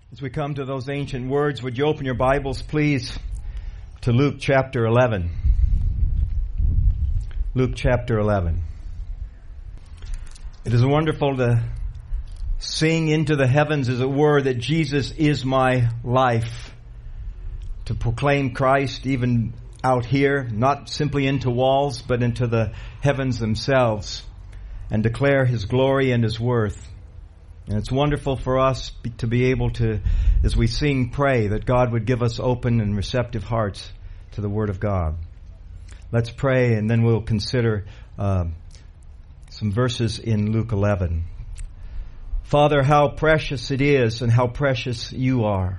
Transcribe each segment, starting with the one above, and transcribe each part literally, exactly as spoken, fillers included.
As we come to those ancient words, would you open your Bibles, please, to Luke chapter eleven. Luke chapter eleven. It is wonderful to sing into the heavens, as it were, that Jesus is my life. To proclaim Christ even out here, not simply into walls, but into the heavens themselves, and declare His glory and His worth. And it's wonderful for us to be able to, as we sing, pray that God would give us open and receptive hearts to the Word of God. Let's pray, and then we'll consider uh, some verses in Luke eleven. Father, how precious it is, and how precious you are.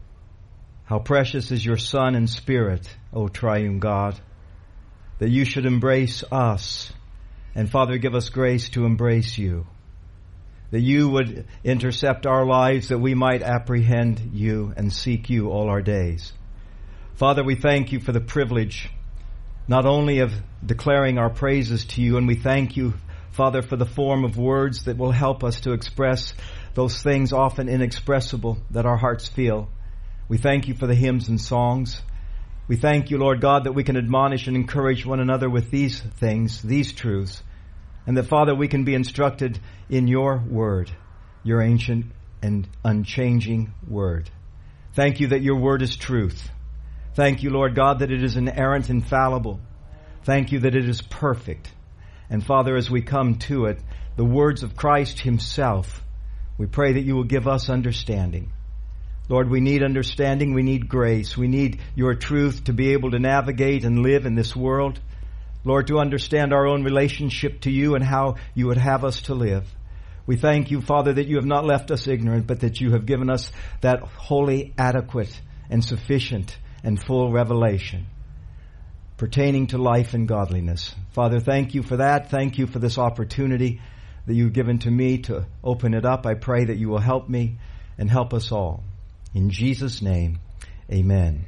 How precious is your Son and Spirit, O triune God, that you should embrace us. And Father, give us grace to embrace you. That you would intercept our lives, that we might apprehend you and seek you all our days. Father, we thank you for the privilege not only of declaring our praises to you, and we thank you, Father, for the form of words that will help us to express those things often inexpressible that our hearts feel. We thank you for the hymns and songs. We thank you, Lord God, that we can admonish and encourage one another with these things, these truths. And that, Father, we can be instructed in your word, your ancient and unchanging word. Thank you that your word is truth. Thank you, Lord God, that it is inerrant, infallible. Thank you that it is perfect. And Father, as we come to it, the words of Christ himself, we pray that you will give us understanding. Lord, we need understanding. We need grace. We need your truth to be able to navigate and live in this world. Lord, to understand our own relationship to you and how you would have us to live. We thank you, Father, that you have not left us ignorant, but that you have given us that wholly adequate and sufficient and full revelation pertaining to life and godliness. Father, thank you for that. Thank you for this opportunity that you've given to me to open it up. I pray that you will help me and help us all. In Jesus' name, amen.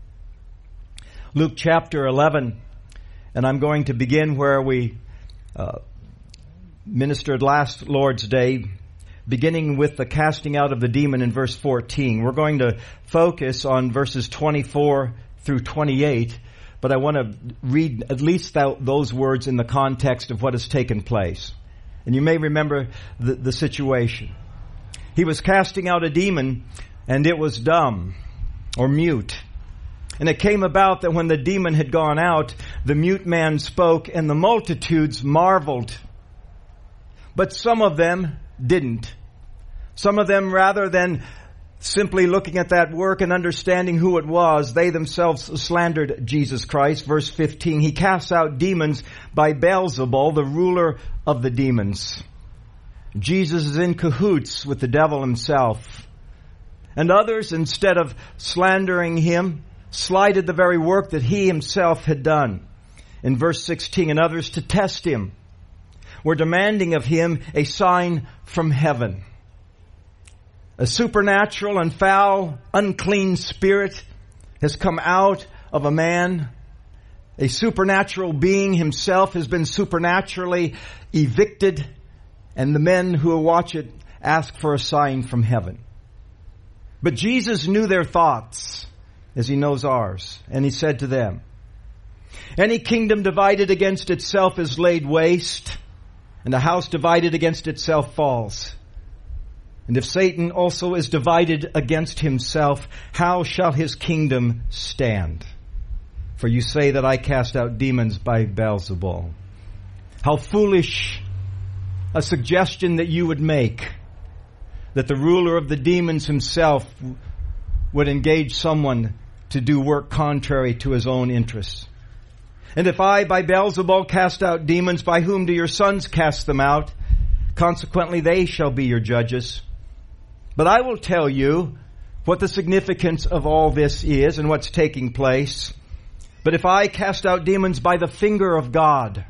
Luke chapter eleven. And I'm going to begin where we uh, ministered last Lord's Day, beginning with the casting out of the demon in verse fourteen. We're going to focus on verses twenty-four through twenty-eight, but I want to read at least th- those words in the context of what has taken place. And you may remember the, the situation. He was casting out a demon, and it was dumb or mute. And it came about that when the demon had gone out, the mute man spoke, and the multitudes marveled. But some of them didn't. Some of them, rather than simply looking at that work and understanding who it was, they themselves slandered Jesus Christ. Verse fifteen, he casts out demons by Beelzebul, the ruler of the demons. Jesus is in cahoots with the devil himself. And others, instead of slandering him, slighted the very work that he himself had done. In verse sixteen, and others, to test him, were demanding of him a sign from heaven. A supernatural and foul, unclean spirit has come out of a man. A supernatural being himself has been supernaturally evicted, and the men who watch it ask for a sign from heaven. But Jesus knew their thoughts, as he knows ours. And he said to them, any kingdom divided against itself is laid waste, and a house divided against itself falls. And if Satan also is divided against himself, how shall his kingdom stand? For you say that I cast out demons by Beelzebul. How foolish a suggestion that you would make, that the ruler of the demons himself would engage someone to do work contrary to his own interests. And if I, by Beelzebul, cast out demons, by whom do your sons cast them out? Consequently, they shall be your judges. But I will tell you what the significance of all this is and what's taking place. But if I cast out demons by the finger of God,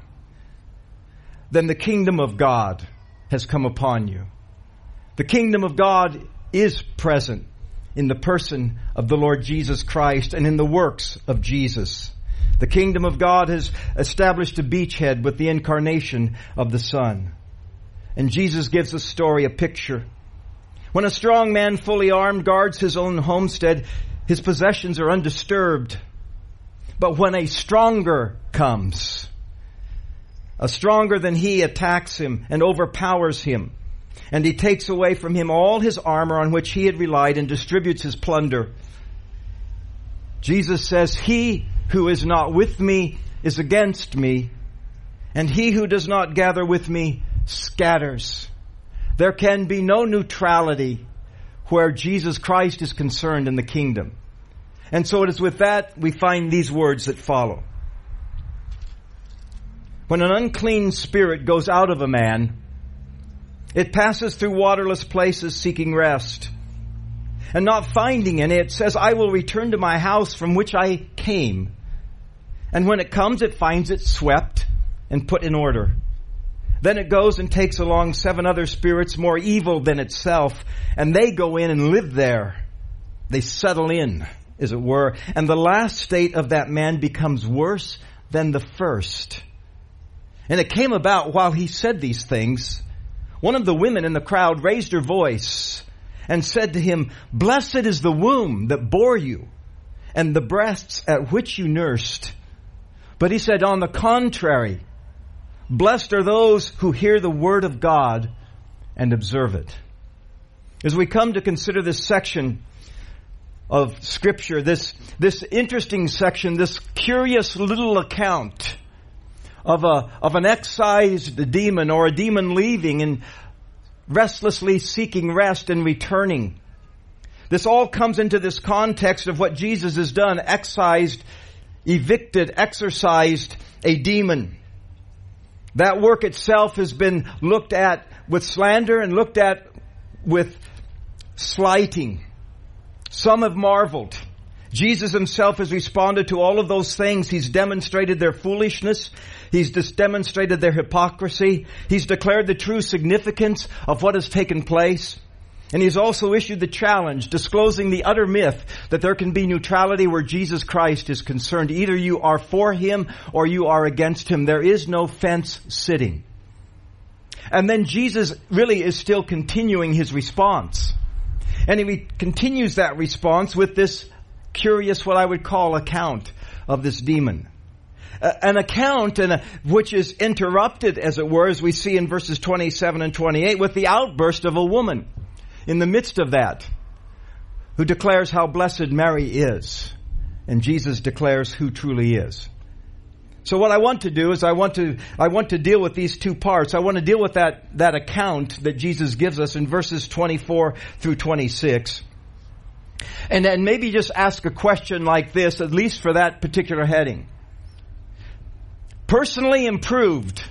then the kingdom of God has come upon you. The kingdom of God is present in the person of the Lord Jesus Christ and in the works of Jesus. The kingdom of God has established a beachhead with the incarnation of the Son. And Jesus gives a story, a picture, When a strong man fully armed guards his own homestead, his possessions are undisturbed. But when a stronger comes, a stronger than he attacks him and overpowers him, and he takes away from him all his armor on which he had relied and distributes his plunder. Jesus says, he who is not with me is against me, and he who does not gather with me scatters. There can be no neutrality where Jesus Christ is concerned in the kingdom. And so it is with that we find these words that follow. When an unclean spirit goes out of a man, it passes through waterless places seeking rest. And not finding any, it says, I will return to my house from which I came. And when it comes, it finds it swept and put in order. Then it goes and takes along seven other spirits more evil than itself, and they go in and live there. They settle in, as it were, and the last state of that man becomes worse than the first. And it came about while he said these things, one of the women in the crowd raised her voice and said to him, Blessed is the womb that bore you, and the breasts at which you nursed. But he said, on the contrary, blessed are those who hear the word of God and observe it. As we come to consider this section of Scripture, this, this interesting section, this curious little account of a, of an excised demon or a demon leaving and restlessly seeking rest and returning. This all comes into this context of what Jesus has done, excised, evicted, exorcised a demon. That work itself has been looked at with slander and looked at with slighting. Some have marveled. Jesus himself has responded to all of those things. He's demonstrated their foolishness. He's just demonstrated their hypocrisy. He's declared the true significance of what has taken place. And he's also issued the challenge, disclosing the utter myth that there can be neutrality where Jesus Christ is concerned. Either you are for him or you are against him. There is no fence sitting. And then Jesus really is still continuing his response. And he continues that response with this curious, what I would call, account of this demon. Uh, an account and a, which is interrupted, as it were, as we see in verses twenty-seven and twenty-eight, with the outburst of a woman in the midst of that, who declares how blessed Mary is. And Jesus declares who truly is. So what I want to do is I want to, I want to deal with these two parts. I want to deal with that, that account that Jesus gives us in verses twenty-four through twenty-six. And then maybe just ask a question like this, at least for that particular heading. Personally improved,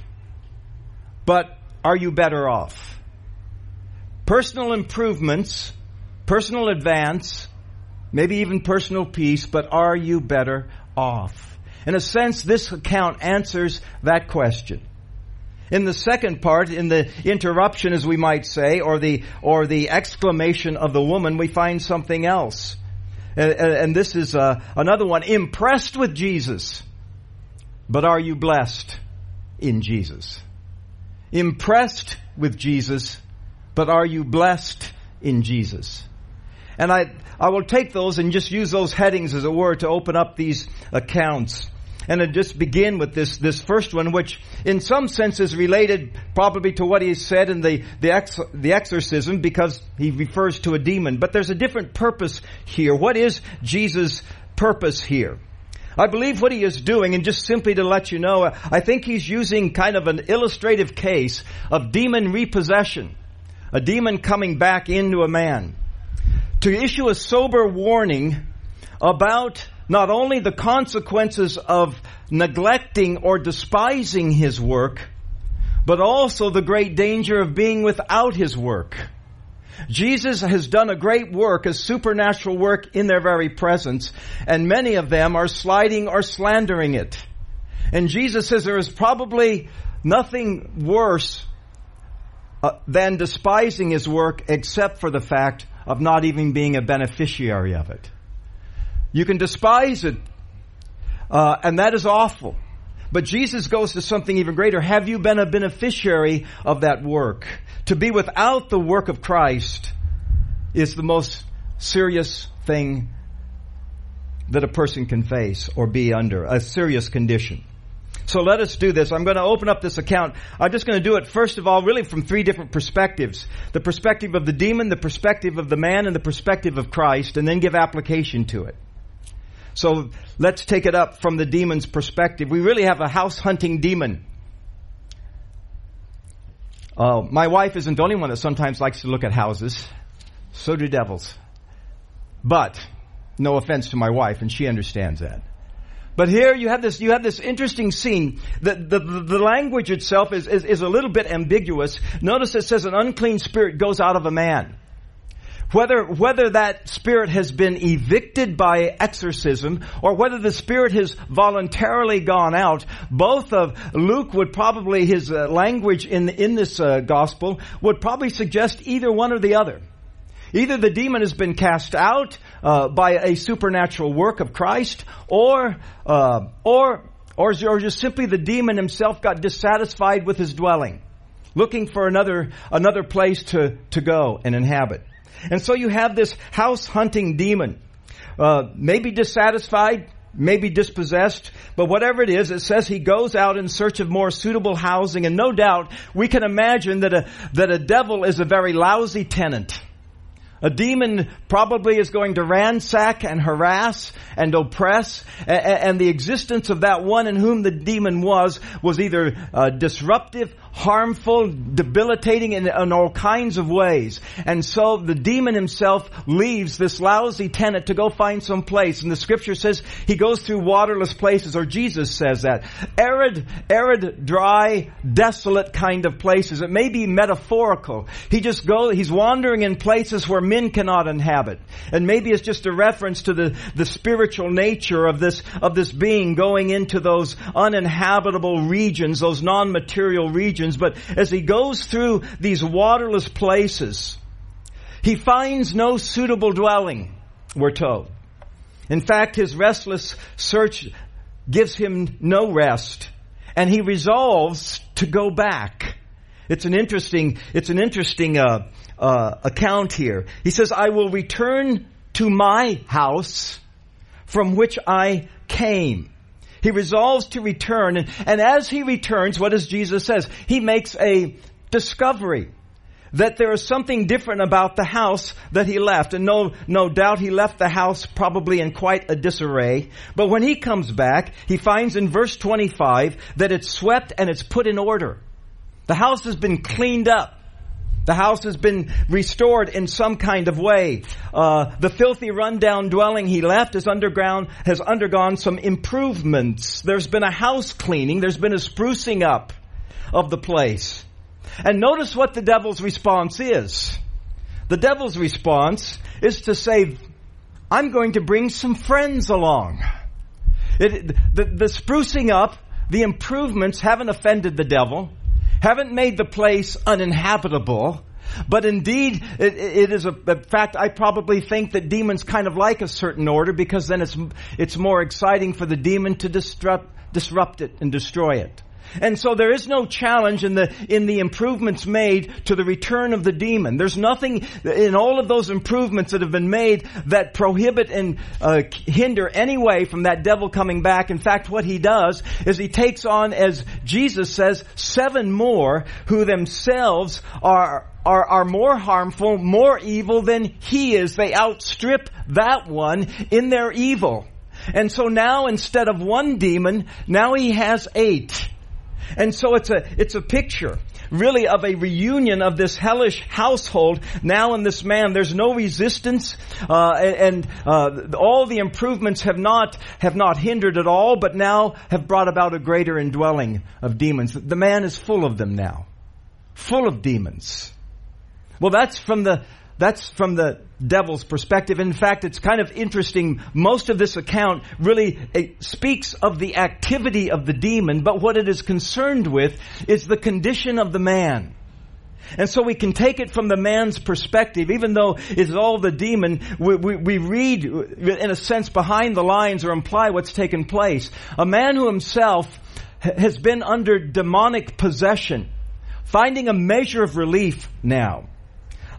but are you better off? Personal improvements, personal advance, maybe even personal peace, but are you better off? In a sense, this account answers that question. In the second part, in the interruption, as we might say, or the or the exclamation of the woman, we find something else. And, and this is uh, another one. Impressed with Jesus, but are you blessed in Jesus? Impressed with Jesus, but are you blessed in Jesus? And I, I will take those and just use those headings, as it were, to open up these accounts. And I'll just begin with this, this first one, which in some sense is related probably to what he said in the, the, ex, the exorcism, because he refers to a demon. But there's a different purpose here. What is Jesus' purpose here? I believe what he is doing, and just simply to let you know, I think he's using kind of an illustrative case of demon repossession. A demon coming back into a man. To issue a sober warning about not only the consequences of neglecting or despising his work, but also the great danger of being without his work. Jesus has done a great work, a supernatural work in their very presence, and many of them are sliding or slandering it. And Jesus says there is probably nothing worse uh, than despising his work, except for the fact of not even being a beneficiary of it. You can despise it, uh, and that is awful. But Jesus goes to something even greater. Have you been a beneficiary of that work? To be without the work of Christ is the most serious thing that a person can face or be under, a serious condition. So let us do this. I'm going to open up this account. I'm just going to do it, first of all, really from three different perspectives. The perspective of the demon, the perspective of the man, and the perspective of Christ, and then give application to it. So let's take it up from the demon's perspective. We really have a house-hunting demon. Uh, my wife isn't the only one that sometimes likes to look at houses. So do devils. But, no offense to my wife, and she understands that. But here you have this, you have this interesting scene. The, the, the language itself is, is, is a little bit ambiguous. Notice it says an unclean spirit goes out of a man. Whether, whether that spirit has been evicted by exorcism or whether the spirit has voluntarily gone out, both of Luke would probably, his uh, language in, in this uh, gospel would probably suggest either one or the other. Either the demon has been cast out uh, by a supernatural work of Christ, or, uh, or, or, or just simply the demon himself got dissatisfied with his dwelling, looking for another, another place to, to go and inhabit. And so you have this house hunting demon, uh, maybe dissatisfied, maybe dispossessed, but whatever it is, it says he goes out in search of more suitable housing. And no doubt we can imagine that a, that a devil is a very lousy tenant. A demon probably is going to ransack and harass and oppress, and the existence of that one in whom the demon was was either uh, disruptive, harmful, debilitating in, in all kinds of ways. And so the demon himself leaves this lousy tenant to go find some place. And the scripture says he goes through waterless places, or Jesus says that. Arid, arid, dry, desolate kind of places. It may be metaphorical. He just goes, he's wandering in places where men cannot inhabit. And maybe it's just a reference to the, the spiritual nature of this, of this being going into those uninhabitable regions, those non-material regions. But as he goes through these waterless places, he finds no suitable dwelling, we're told. In fact, his restless search gives him no rest, and he resolves to go back. It's an interesting, it's an interesting uh, uh, account here. He says, "I will return to my house from which I came." He resolves to return, and, and as he returns, what does Jesus says? He makes a discovery that there is something different about the house that he left. And no, no doubt he left the house probably in quite a disarray. But when he comes back, he finds in verse twenty-five that it's swept and it's put in order. The house has been cleaned up. The house has been restored in some kind of way. Uh, the filthy rundown dwelling he left is underground, has undergone some improvements. There's been a house cleaning. There's been a sprucing up of the place. And notice what the devil's response is. The devil's response is to say, I'm going to bring some friends along. It, the, the sprucing up, the improvements haven't offended the devil, haven't made the place uninhabitable, but indeed, it, it is a, in fact, I probably think that demons kind of like a certain order, because then it's, it's more exciting for the demon to disrupt, disrupt it and destroy it. And so there is no challenge in the, in the improvements made to the return of the demon. There's nothing in all of those improvements that have been made that prohibit and uh, hinder any way from that devil coming back. In fact, what he does is he takes on, as Jesus says, seven more who themselves are Are, are more harmful, more evil than he is. They outstrip that one in their evil. And so now, instead of one demon, now he has eight. And so it's a, it's a picture, really, of a reunion of this hellish household now in this man. There's no resistance, uh, and, uh, all the improvements have not, have not hindered at all, but now have brought about a greater indwelling of demons. The man is full of them now. Full of demons. Well, that's from the, that's from the devil's perspective. In fact, it's kind of interesting. Most of this account really it speaks of the activity of the demon, but what it is concerned with is the condition of the man. And so we can take it from the man's perspective, even though it's all the demon. We, we, we read, in a sense, behind the lines or imply what's taken place. A man who himself has been under demonic possession, finding a measure of relief now.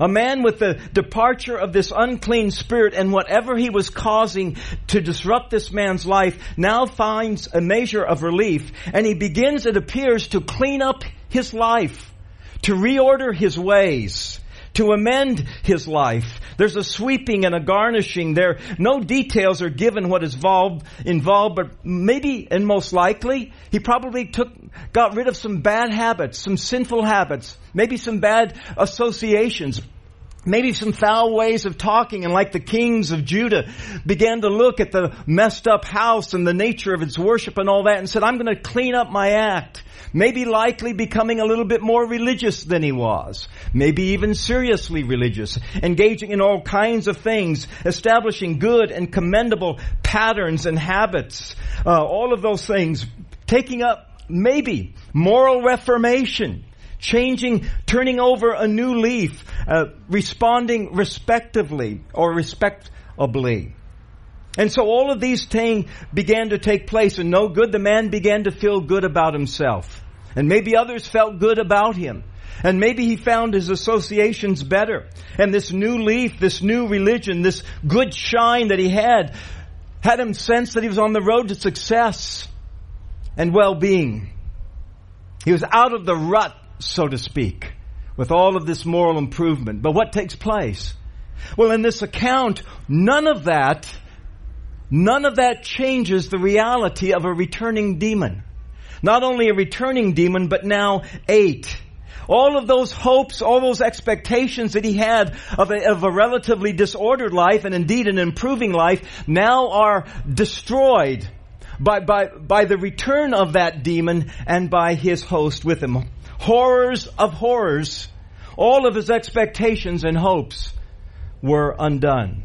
A man with the departure of this unclean spirit and whatever he was causing to disrupt this man's life now finds a measure of relief, and he begins, it appears, to clean up his life, to reorder his ways, to amend his life. There's a sweeping and a garnishing there. No details are given what is involved, involved, but maybe and most likely he probably took, got rid of some bad habits, some sinful habits, maybe some bad associations, maybe some foul ways of talking, and like the kings of Judah began to look at the messed up house and the nature of its worship and all that and said, I'm going to clean up my act. Maybe likely becoming a little bit more religious than he was. Maybe even seriously religious. Engaging in all kinds of things. Establishing good and commendable patterns and habits. Uh, all of those things. Taking up maybe moral reformation. Changing, turning over a new leaf. Uh, responding respectively or respectably. And so all of these things began to take place, and no good, the man began to feel good about himself. And maybe others felt good about him. And maybe he found his associations better. And this new leaf, this new religion, this good shine that he had, had him sense that he was on the road to success and well-being. He was out of the rut, so to speak, with all of this moral improvement. But what takes place? Well, in this account, none of that None of that changes the reality of a returning demon. Not only a returning demon, but now eight. All of those hopes, all those expectations that he had of a, of a relatively disordered life, and indeed an improving life, now are destroyed by, by, by the return of that demon and by his host with him. Horrors of horrors. All of his expectations and hopes were undone.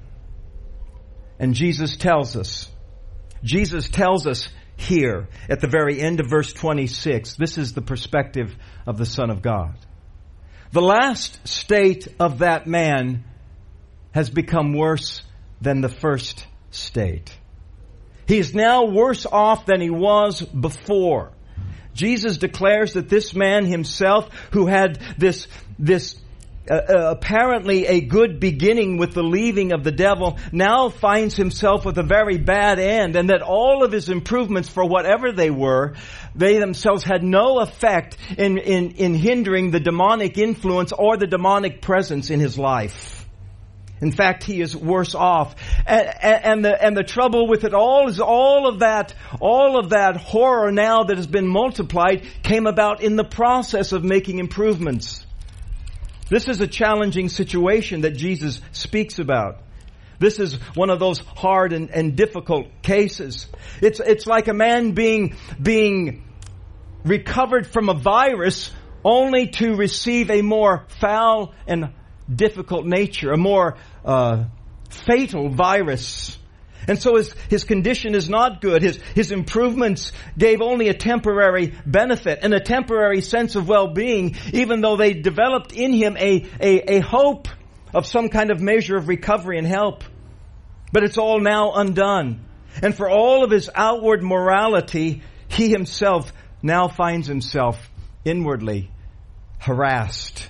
And Jesus tells us, Jesus tells us here at the very end of verse twenty-six, this is the perspective of the Son of God. The last state of that man has become worse than the first state. He is now worse off than he was before. Jesus declares that this man himself, who had this, this Uh, uh, apparently a good beginning with the leaving of the devil, now finds himself with a very bad end, and that all of his improvements, for whatever they were, they themselves had no effect in, in, in hindering the demonic influence or the demonic presence in his life. In fact, he is worse off. And, and the, and the trouble with it all is all of that, all of that horror now that has been multiplied came about in the process of making improvements. This is a challenging situation that Jesus speaks about. This is one of those hard and, and difficult cases. It's, it's like a man being, being recovered from a virus only to receive a more foul and difficult nature, a more uh, fatal virus. And so his, his condition is not good. His, his improvements gave only a temporary benefit and a temporary sense of well-being, even though they developed in him a, a, a hope of some kind of measure of recovery and help. But it's all now undone. And for all of his outward morality, he himself now finds himself inwardly harassed.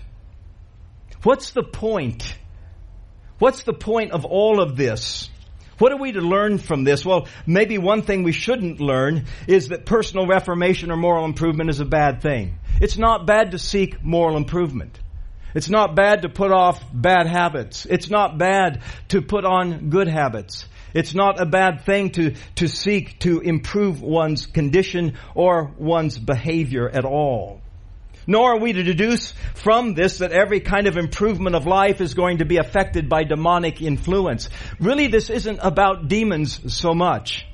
What's the point? What's the point of all of this? What are we to learn from this? Well, maybe one thing we shouldn't learn is that personal reformation or moral improvement is a bad thing. It's not bad to seek moral improvement. It's not bad to put off bad habits. It's not bad to put on good habits. It's not a bad thing to, to seek to improve one's condition or one's behavior at all. Nor are we to deduce from this that every kind of improvement of life is going to be affected by demonic influence. Really, this isn't about demons so much.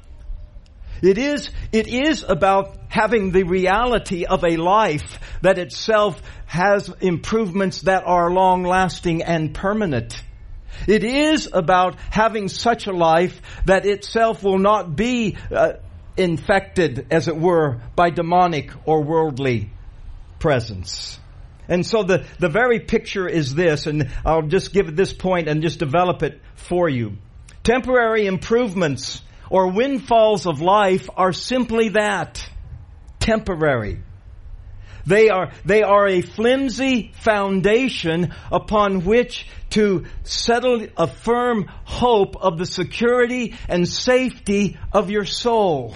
It is, it is about having the reality of a life that itself has improvements that are long-lasting and permanent. It is about having such a life that itself will not be uh, infected, as it were, by demonic or worldly presence. And so the, the very picture is this, and I'll just give it this point and just develop it for you. Temporary improvements or windfalls of life are simply that, temporary. They are, they are a flimsy foundation upon which to settle a firm hope of the security and safety of your soul.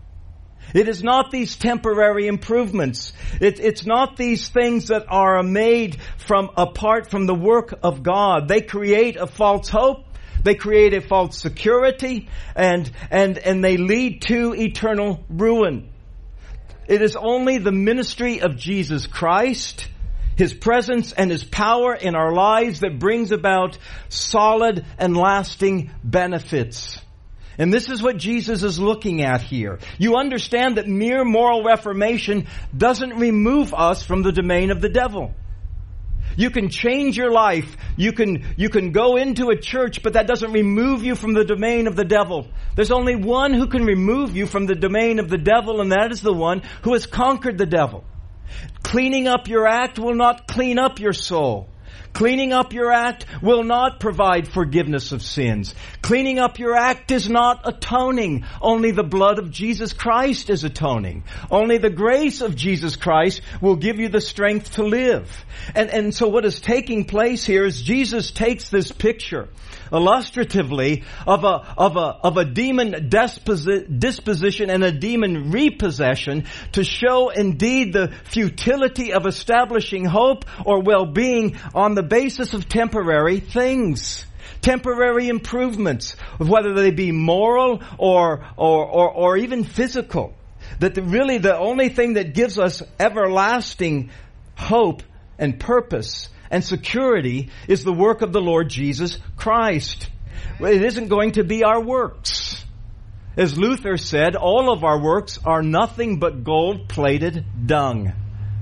It is not these temporary improvements. It, it's not these things that are made from apart from the work of God. They create a false hope. They create a false security, and and and they lead to eternal ruin. It is only the ministry of Jesus Christ, His presence and His power in our lives that brings about solid and lasting benefits. And this is what Jesus is looking at here. You understand that mere moral reformation doesn't remove us from the domain of the devil. You can change your life. You can, you can go into a church, but that doesn't remove you from the domain of the devil. There's only one who can remove you from the domain of the devil, and that is the one who has conquered the devil. Cleaning up your act will not clean up your soul. Cleaning up your act will not provide forgiveness of sins. Cleaning up your act is not atoning. Only the blood of Jesus Christ is atoning. Only the grace of Jesus Christ will give you the strength to live. And, and so what is taking place here is Jesus takes this picture illustratively of a, of a, of a demon disposi- disposition and a demon repossession to show indeed the futility of establishing hope or well-being on the basis of temporary things. Temporary improvements, whether they be moral or, or, or, or even physical. That the, really the only thing that gives us everlasting hope and purpose and security is the work of the Lord Jesus Christ. It isn't going to be our works. As Luther said, all of our works are nothing but gold-plated dung.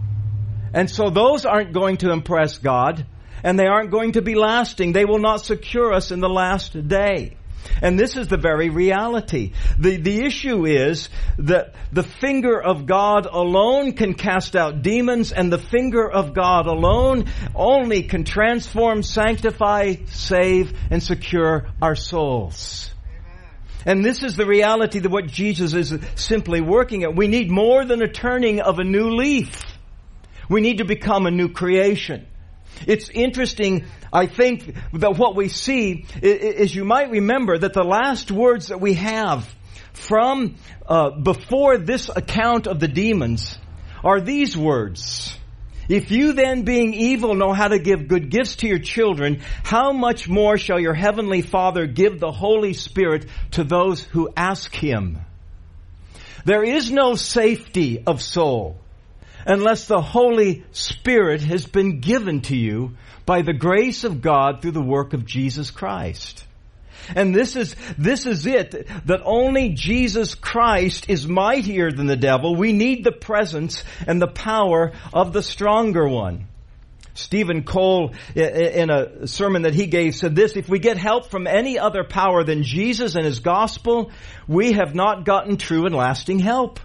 And so those aren't going to impress God, and they aren't going to be lasting. They will not secure us in the last day. And this is the very reality. The, the issue is that the finger of God alone can cast out demons, and the finger of God alone only can transform, sanctify, save, and secure our souls. And this is the reality that what Jesus is simply working at. We need more than a turning of a new leaf. We need to become a new creation. It's interesting, I think, that what we see is, you might remember that the last words that we have from uh, before this account of the demons are these words. If you then, being evil, know how to give good gifts to your children, how much more shall your heavenly Father give the Holy Spirit to those who ask Him? There is no safety of soul unless the Holy Spirit has been given to you by the grace of God through the work of Jesus Christ. And this is, this is it, that only Jesus Christ is mightier than the devil. We need the presence and the power of the stronger one. Stephen Cole, in a sermon that he gave, said this: if we get help from any other power than Jesus and His gospel, we have not gotten true and lasting help.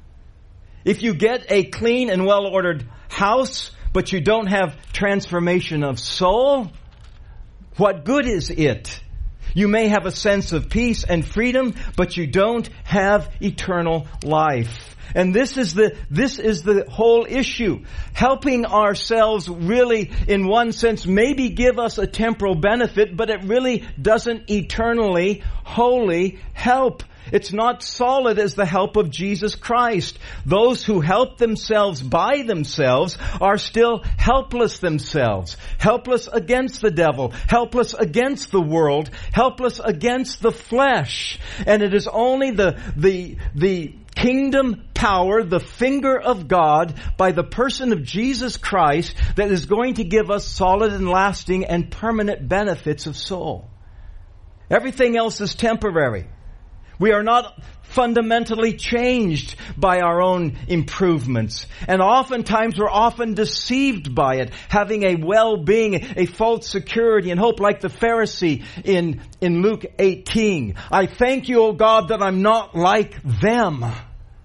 If you get a clean and well-ordered house, but you don't have transformation of soul, what good is it? You may have a sense of peace and freedom, but you don't have eternal life. And this is the, this is the whole issue. Helping ourselves really, in one sense, maybe give us a temporal benefit, but it really doesn't eternally, wholly help. It's not solid as the help of Jesus Christ. Those who help themselves by themselves are still helpless themselves. Helpless against the devil. Helpless against the world. Helpless against the flesh. And it is only the, the, the kingdom power, the finger of God, by the person of Jesus Christ, that is going to give us solid and lasting and permanent benefits of soul. Everything else is temporary. We are not fundamentally changed by our own improvements. And oftentimes we're often deceived by it, having a well-being, a false security and hope, like the Pharisee in, in Luke eighteen. I thank you, O God, that I'm not like them.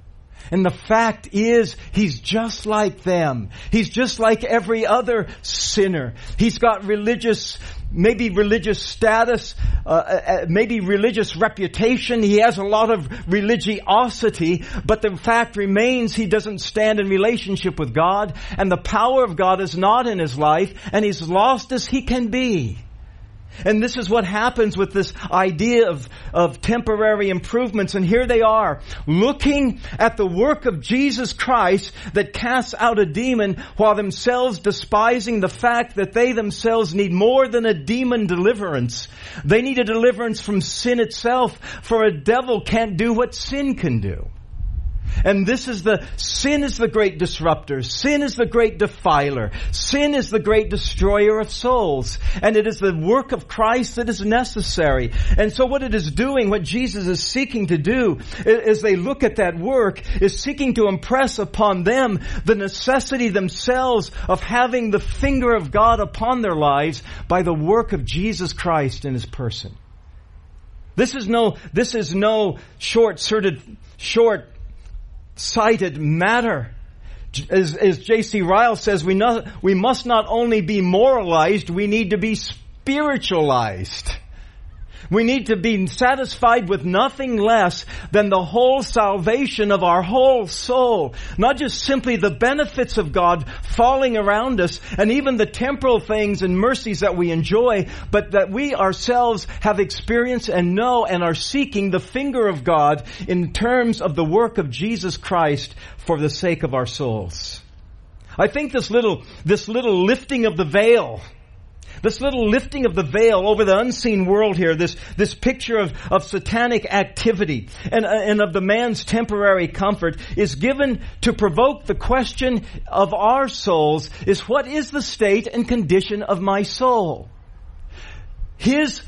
And the fact is, he's just like them. He's just like every other sinner. He's got religious, maybe religious status, uh, uh, maybe religious reputation. He has a lot of religiosity, but the fact remains he doesn't stand in relationship with God, and the power of God is not in his life, and he's lost as he can be. And this is what happens with this idea of, of temporary improvements. And here they are, looking at the work of Jesus Christ that casts out a demon, while themselves despising the fact that they themselves need more than a demon deliverance. They need a deliverance from sin itself, for a devil can't do what sin can do. And this is the, sin is the great disruptor. Sin is the great defiler. Sin is the great destroyer of souls. And it is the work of Christ that is necessary. And so what it is doing, what Jesus is seeking to do, as they look at that work, is seeking to impress upon them the necessity themselves of having the finger of God upon their lives by the work of Jesus Christ in his person. This is no, this is no short-sighted, short cited matter. As, as J C Ryle says, we, not, we must not only be moralized, we need to be spiritualized. We need to be satisfied with nothing less than the whole salvation of our whole soul. Not just simply the benefits of God falling around us and even the temporal things and mercies that we enjoy, but that we ourselves have experienced and know and are seeking the finger of God in terms of the work of Jesus Christ for the sake of our souls. I think this little, this little lifting of the veil, This little lifting of the veil over the unseen world here, this, this picture of, of satanic activity and, and of the man's temporary comfort, is given to provoke the question of our souls, is what is the state and condition of my soul? His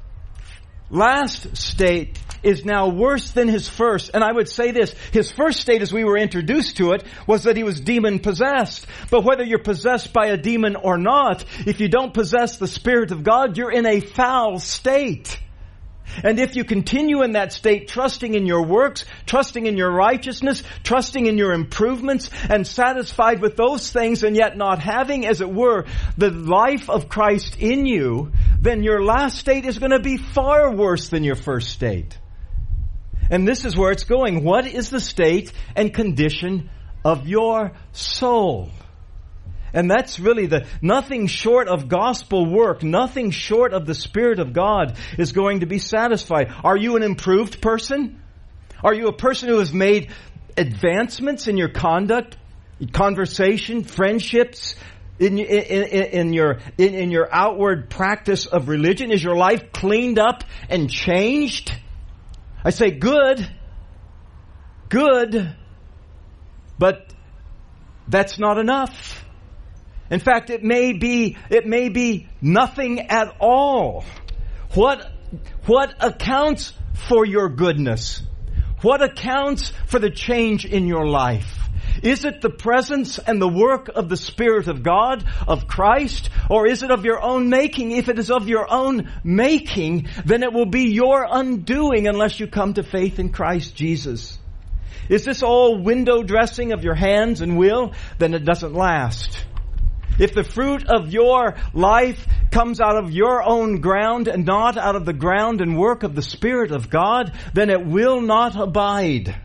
last state is now worse than his first. And I would say this, his first state as we were introduced to it was that he was demon possessed. But whether you're possessed by a demon or not, if you don't possess the Spirit of God, you're in a foul state. And if you continue in that state, trusting in your works, trusting in your righteousness, trusting in your improvements, and satisfied with those things, and yet not having, as it were, the life of Christ in you, then your last state is going to be far worse than your first state. And this is where it's going. What is the state and condition of your soul? And that's really the, nothing short of gospel work, nothing short of the Spirit of God is going to be satisfied. Are you an improved person? Are you a person who has made advancements in your conduct, conversation, friendships, in, in, in, in your, in, in your outward practice of religion? Is your life cleaned up and changed? I say good, good, but that's not enough. In fact, it may be, it may be nothing at all. What, what accounts for your goodness? What accounts for the change in your life? Is it the presence and the work of the Spirit of God, of Christ, or is it of your own making? If it is of your own making, then it will be your undoing unless you come to faith in Christ Jesus. Is this all window dressing of your hands and will? Then it doesn't last. If the fruit of your life comes out of your own ground and not out of the ground and work of the Spirit of God, then it will not abide.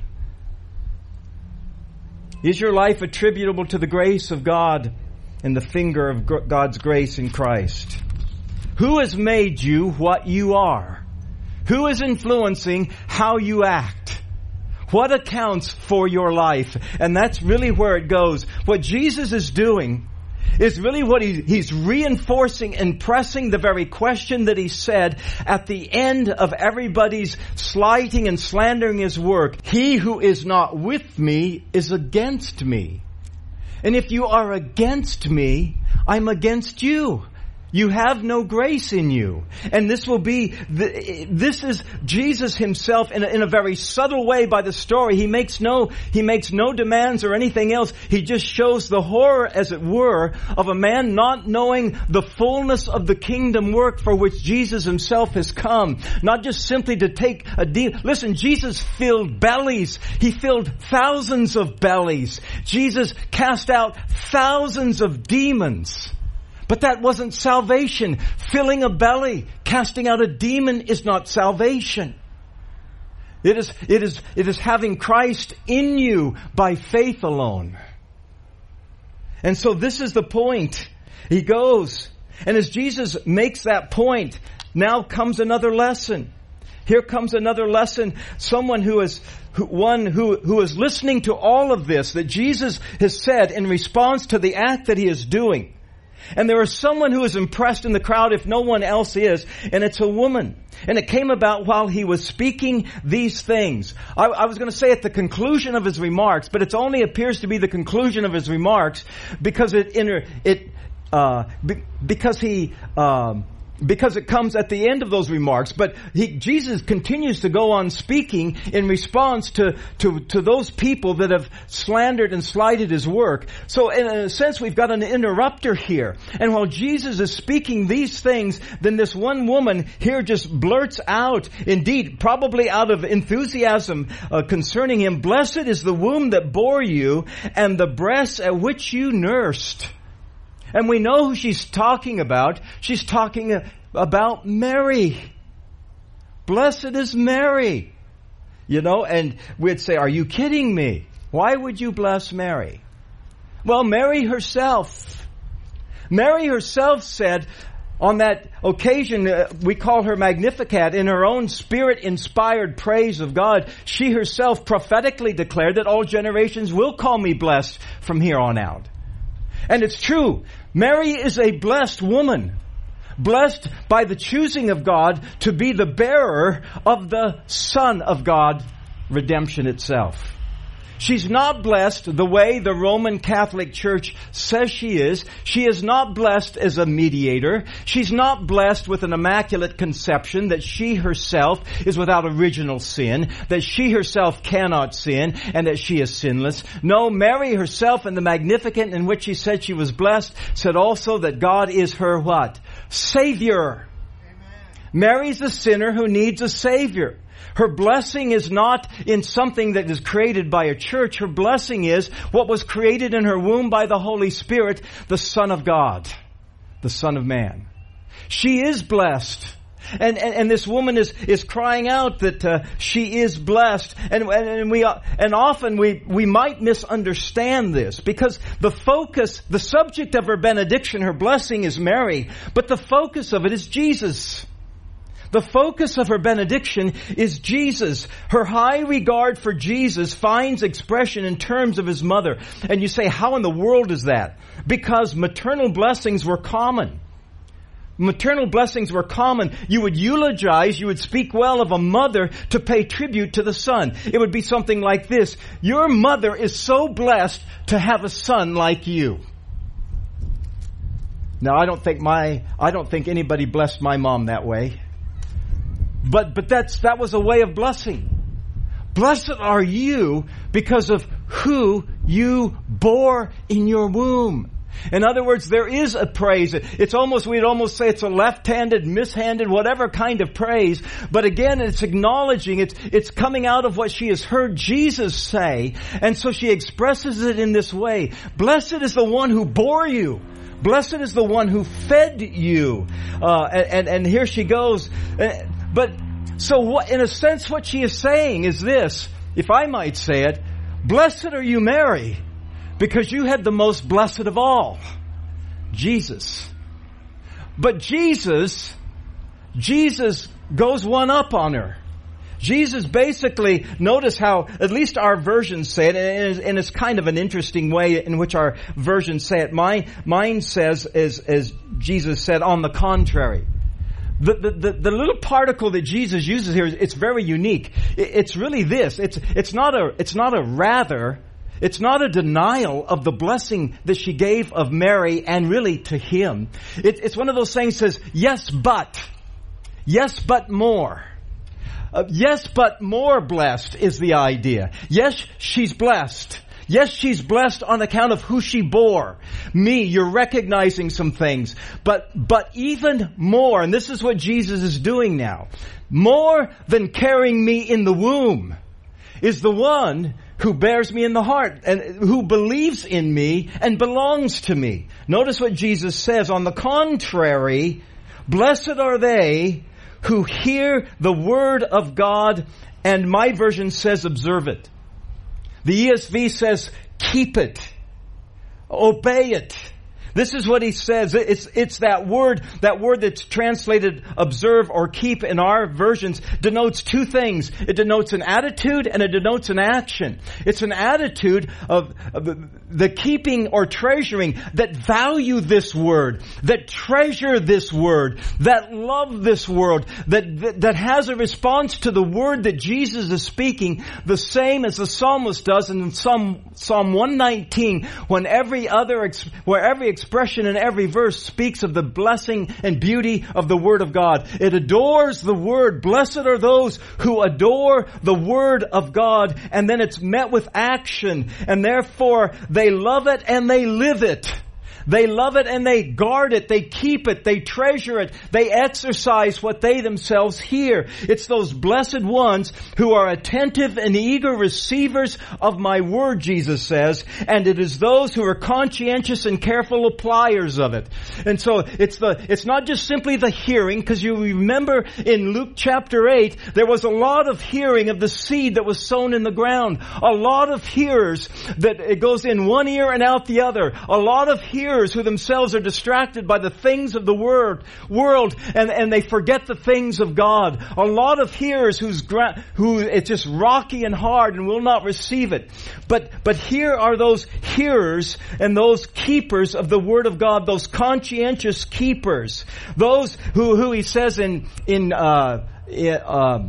Is your life attributable to the grace of God and the finger of God's grace in Christ? Who has made you what you are? Who is influencing how you act? What accounts for your life? And that's really where it goes. What Jesus is doing is really what he, he's reinforcing and pressing the very question that he said at the end of everybody's slighting and slandering his work. He who is not with me is against me. And if you are against me, I'm against you. You have no grace in you. And this will be, this is Jesus himself in a, in a very subtle way by the story. He makes no, he makes no demands or anything else. He just shows the horror, as it were, of a man not knowing the fullness of the kingdom work for which Jesus himself has come. Not just simply to take a demon. Listen, Jesus filled bellies. He filled thousands of bellies. Jesus cast out thousands of demons. But that wasn't salvation. Filling a belly, casting out a demon is not salvation. It is, it is, it is having Christ in you by faith alone. And so this is the point. He goes, and as Jesus makes that point, now comes another lesson. Here comes another lesson. Someone who is, one who, who is listening to all of this that Jesus has said in response to the act that he is doing. And there is someone who is impressed in the crowd if no one else is, and it's a woman. And it came about while he was speaking these things. I, I was going to say at the conclusion of his remarks, but it only appears to be the conclusion of his remarks because it, inter, it, uh, be, because he, um, Because it comes at the end of those remarks. But he, Jesus continues to go on speaking in response to, to, to those people that have slandered and slighted his work. So in a sense, we've got an interrupter here. And while Jesus is speaking these things, then this one woman here just blurts out, indeed, probably out of enthusiasm uh, concerning him, "Blessed is the womb that bore you and the breasts at which you nursed." And we know who she's talking about. She's talking about Mary. Blessed is Mary. You know, and we'd say, are you kidding me? Why would you bless Mary? Well, Mary herself. Mary herself said on that occasion, uh, we call her Magnificat, in her own spirit-inspired praise of God, she herself prophetically declared that all generations will call me blessed from here on out. And it's true. Mary is a blessed woman. Blessed by the choosing of God to be the bearer of the Son of God, redemption itself. She's not blessed the way the Roman Catholic Church says she is. She is not blessed as a mediator. She's not blessed with an immaculate conception, that she herself is without original sin, that she herself cannot sin, and that she is sinless. No, Mary herself in the Magnificat, in which she said she was blessed, said also that God is her what? Savior. Amen. Mary's a sinner who needs a Savior. Her blessing is not in something that is created by a church. Her blessing is what was created in her womb by the Holy Spirit, the Son of God, the Son of Man. She is blessed. And, and, and this woman is, is crying out that uh, she is blessed. And, and, and we, uh, and often we, we might misunderstand this because the focus, the subject of her benediction, her blessing is Mary, but the focus of it is Jesus. The focus of her benediction is Jesus. Her high regard for Jesus finds expression in terms of his mother. And you say, how in the world is that? Because maternal blessings were common. Maternal blessings were common. You would eulogize, you would speak well of a mother to pay tribute to the son. It would be something like this: your mother is so blessed to have a son like you. Now, I don't think my, I don't think anybody blessed my mom that way. But, but that's, that was a way of blessing. Blessed are you because of who you bore in your womb. In other words, there is a praise. It's almost, we'd almost say it's a left-handed, mishanded, whatever kind of praise. But again, it's acknowledging, it's, it's coming out of what she has heard Jesus say. And so she expresses it in this way. Blessed is the one who bore you. Blessed is the one who fed you. Uh, and, and, and here she goes. But, so what, in a sense, what she is saying is this, if I might say it: blessed are you, Mary, because you had the most blessed of all, Jesus. But Jesus, Jesus goes one up on her. Jesus basically, notice how, at least our versions say it, and it's kind of an interesting way in which our versions say it. Mine, mine says, as, as Jesus said, on the contrary. The, the, the, the little particle that Jesus uses here, it's very unique. It, it's really this. It's, it's not a, it's not a rather. It's not a denial of the blessing that she gave of Mary and really to him. It, it's one of those things that says, yes, but. Yes, but more. Uh, yes, but more blessed is the idea. Yes, she's blessed. Yes, she's blessed on account of who she bore. Me, you're recognizing some things. But, but even more, and this is what Jesus is doing now, more than carrying me in the womb is the one who bears me in the heart and who believes in me and belongs to me. Notice what Jesus says. On the contrary, blessed are they who hear the word of God, and my version says observe it. The E S V says keep it, obey it. This is what he says. It's, it's that word, that word that's translated observe or keep in our versions denotes two things. It denotes an attitude and it denotes an action. It's an attitude of, of the keeping or treasuring, that value this word, that treasure this word, that love this word, that, that, that has a response to the word that Jesus is speaking, the same as the psalmist does in Psalm, Psalm one nineteen, when every other, where every expression in every verse speaks of the blessing and beauty of the Word of God. It adores the Word. Blessed are those who adore the Word of God. And then it's met with action. And therefore, they love it and they live it. They love it and they guard it. They keep it. They treasure it. They exercise what they themselves hear. It's those blessed ones who are attentive and eager receivers of my word, Jesus says. And it is those who are conscientious and careful appliers of it. And so it's the, it's not just simply the hearing, because you remember in Luke chapter eight, there was a lot of hearing of the seed that was sown in the ground. A lot of hearers that it goes in one ear and out the other. A lot of hearers who themselves are distracted by the things of the word, world and, and they forget the things of God. A lot of hearers who's gra- who it's just rocky and hard and will not receive it. But, but here are those hearers and those keepers of the word of God, those conscientious keepers. Those who, who he says in, in, uh, uh,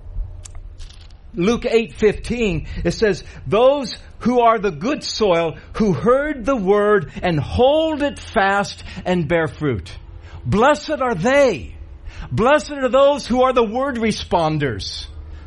Luke eight fifteen, it says, those who are the good soil, who heard the word and hold it fast and bear fruit. Blessed are they. Blessed are those who are the word responders.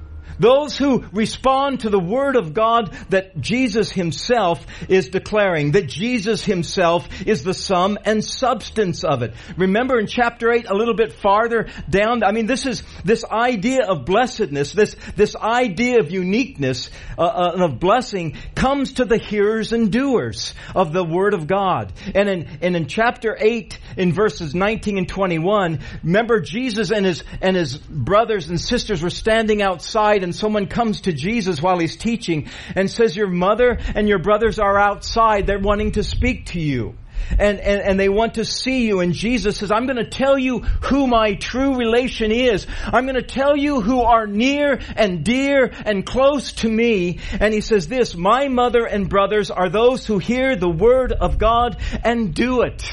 Those who respond to the word of God that Jesus himself is declaring, that Jesus himself is the sum and substance of it. Remember in chapter eight, a little bit farther down, I mean, this is, this idea of blessedness, this, this idea of uniqueness, uh, uh, of blessing comes to the hearers and doers of the word of God. And in, and in chapter eight, in verses nineteen and twenty-one, remember Jesus and his, and his brothers and sisters were standing outside, and someone comes to Jesus while he's teaching and says, your mother and your brothers are outside. They're wanting to speak to you. And, and, and they want to see you. And Jesus says, I'm going to tell you who my true relation is. I'm going to tell you who are near and dear and close to me. And he says this, my mother and brothers are those who hear the word of God and do it.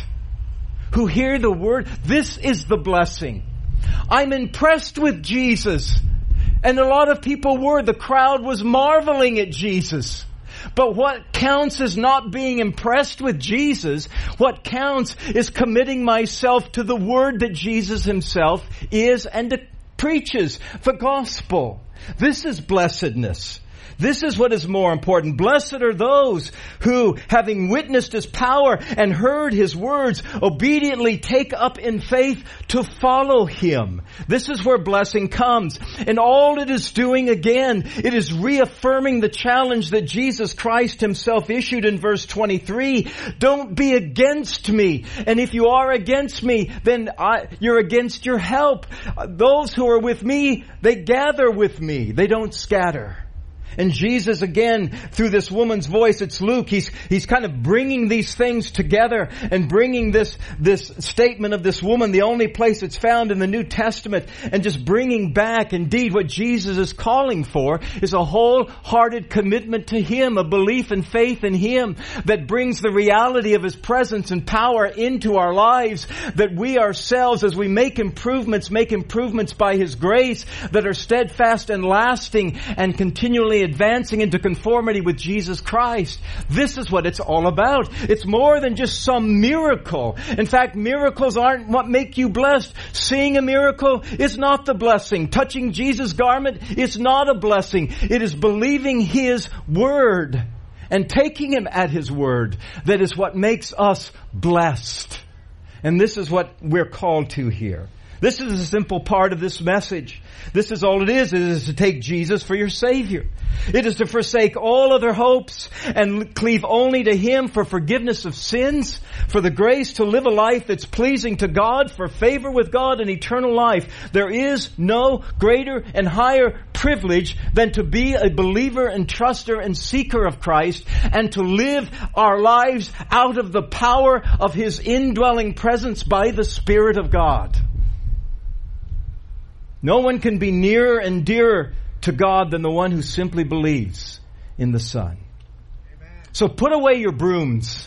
Who hear the word. This is the blessing. I'm impressed with Jesus. And a lot of people were. The crowd was marveling at Jesus. But what counts is not being impressed with Jesus. What counts is committing myself to the word that Jesus himself is and preaches, the gospel. This is blessedness. This is what is more important. Blessed are those who, having witnessed his power and heard his words, obediently take up in faith to follow him. This is where blessing comes. And all it is doing again, it is reaffirming the challenge that Jesus Christ himself issued in verse twenty-three. Don't be against me. And if you are against me, then I, you're against your help. Those who are with me, they gather with me. They don't scatter. And Jesus, again, through this woman's voice, it's Luke, he's, he's kind of bringing these things together and bringing this, this statement of this woman, the only place it's found in the New Testament, and just bringing back, indeed, what Jesus is calling for is a wholehearted commitment to him, a belief and faith in him that brings the reality of his presence and power into our lives, that we ourselves, as we make improvements, make improvements by his grace that are steadfast and lasting and continually day advancing into conformity with Jesus Christ. This is what it's all about. It's more than just some miracle. In fact, miracles aren't what make you blessed. Seeing a miracle is not the blessing. Touching Jesus' garment is not a blessing. It is believing His Word and taking Him at His word that is what makes us blessed. And this is what we're called to here. This is a simple part of this message. This is all it is. It is to take Jesus for your Savior. It is to forsake all other hopes and cleave only to Him for forgiveness of sins, for the grace to live a life that's pleasing to God, for favor with God and eternal life. There is no greater and higher privilege than to be a believer and truster and seeker of Christ and to live our lives out of the power of His indwelling presence by the Spirit of God. No one can be nearer and dearer to God than the one who simply believes in the Son. Amen. So put away your brooms.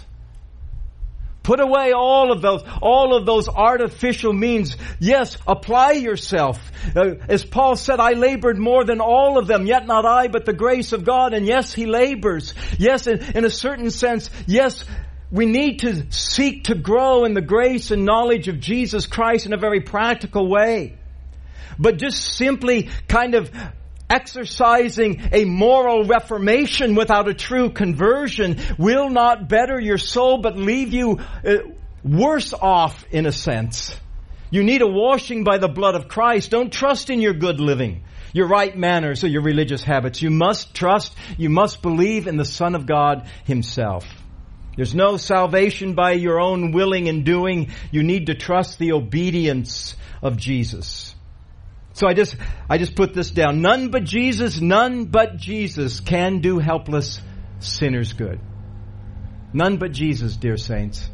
Put away all of those, all of those artificial means. Yes, apply yourself. Uh, as Paul said, I labored more than all of them, yet not I, but the grace of God. And yes, he labors. Yes, in, in a certain sense, yes, we need to seek to grow in the grace and knowledge of Jesus Christ in a very practical way. But just simply kind of exercising a moral reformation without a true conversion will not better your soul, but leave you uh, worse off in a sense. You need a washing by the blood of Christ. Don't trust in your good living, your right manners, or your religious habits. You must trust, you must believe in the Son of God Himself. There's no salvation by your own willing and doing. You need to trust the obedience of Jesus. So I just, I just put this down. None but Jesus, none but Jesus can do helpless sinners good. None but Jesus, dear saints.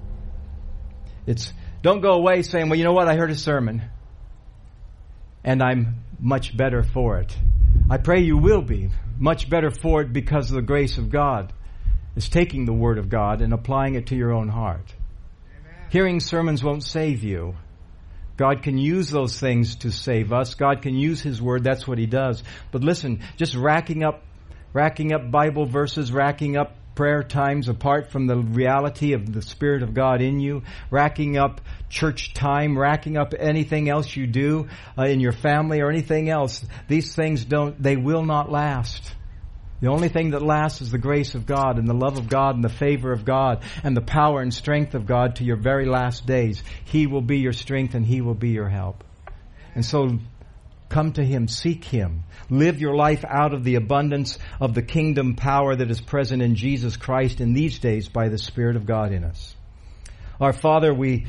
It's, don't go away saying, well, you know what? I heard a sermon and I'm much better for it. I pray you will be much better for it because of the grace of God. It's taking the Word of God and applying it to your own heart. Amen. Hearing sermons won't save you. God can use those things to save us. God can use His Word. That's what He does. But listen, just racking up, racking up Bible verses, racking up prayer times apart from the reality of the Spirit of God in you, racking up church time, racking up anything else you do uh, in your family or anything else. These things don't, they will not last. The only thing that lasts is the grace of God and the love of God and the favor of God and the power and strength of God to your very last days. He will be your strength and He will be your help. And so come to Him, seek Him. Live your life out of the abundance of the kingdom power that is present in Jesus Christ in these days by the Spirit of God in us. Our Father, we,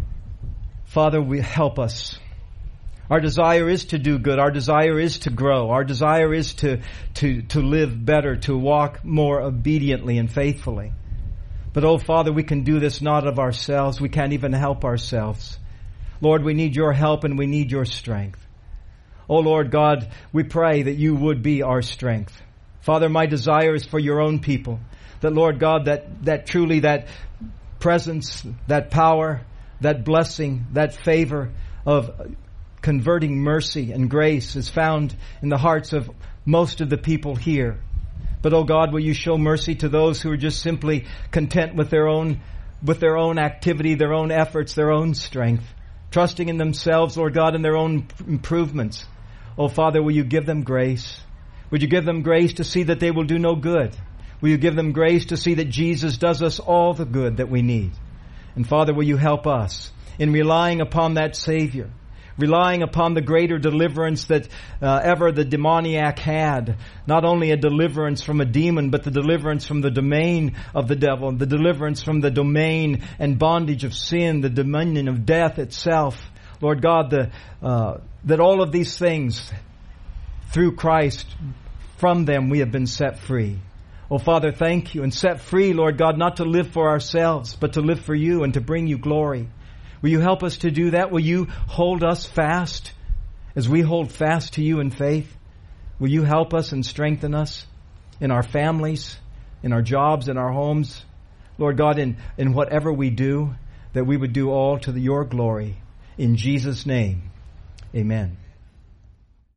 Father, we help us. Our desire is to do good. Our desire is to grow. Our desire is to, to, to live better, to walk more obediently and faithfully. But, oh, Father, we can do this not of ourselves. We can't even help ourselves. Lord, we need your help and we need your strength. Oh, Lord God, we pray that you would be our strength. Father, my desire is for your own people. That, Lord God, that, that truly that presence, that power, that blessing, that favor of converting mercy and grace is found in the hearts of most of the people here. But, oh God, will you show mercy to those who are just simply content with their own, with their own activity, their own efforts, their own strength, trusting in themselves, Lord God, in their own improvements. Oh Father, will you give them grace? Would you give them grace to see that they will do no good? Will you give them grace to see that Jesus does us all the good that we need? And Father, will you help us in relying upon that Savior, relying upon the greater deliverance that uh, ever the demoniac had. Not only a deliverance from a demon, but the deliverance from the domain of the devil, the deliverance from the domain and bondage of sin, the dominion of death itself. Lord God, the, uh, that all of these things, through Christ, from them we have been set free. Oh Father, thank you. And set free, Lord God, not to live for ourselves, but to live for you and to bring you glory. Will you help us to do that? Will you hold us fast as we hold fast to you in faith? Will you help us and strengthen us in our families, in our jobs, in our homes? Lord God, in, in whatever we do, that we would do all to the, your glory. In Jesus' name, amen.